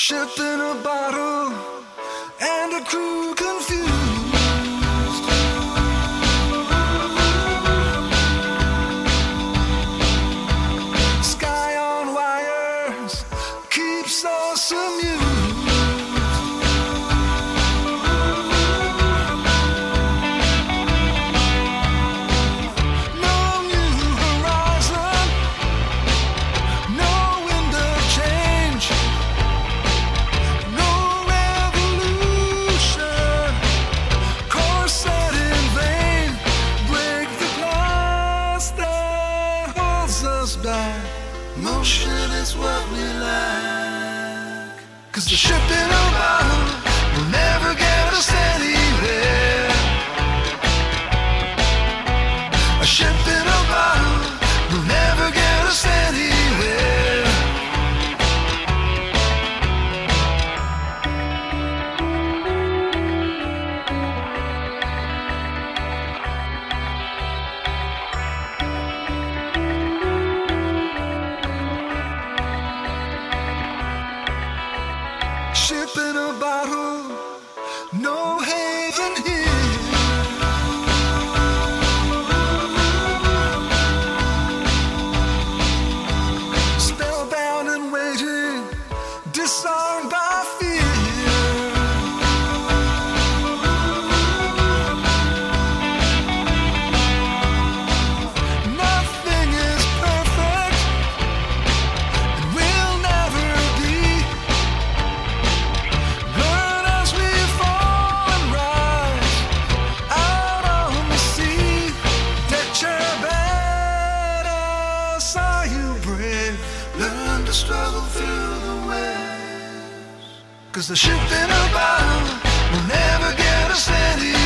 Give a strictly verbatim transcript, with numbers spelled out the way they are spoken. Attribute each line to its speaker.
Speaker 1: ship in a bottle and a crew confused. Sky on wires keeps us amused. Motion is what we like, 'cause the ship in a bottle will never get us anywhere. A ship in a bottle will never get us anywhere. Ship in a bottle, no haven here. Spellbound and waiting, disarmed by fear. Nothing is perfect, and will never be. Learn as we fall and rise out on the sea. Deck chair badass, are you brave? Learn to struggle through the waves, 'cause the ship in a bottle will never get us anywhere.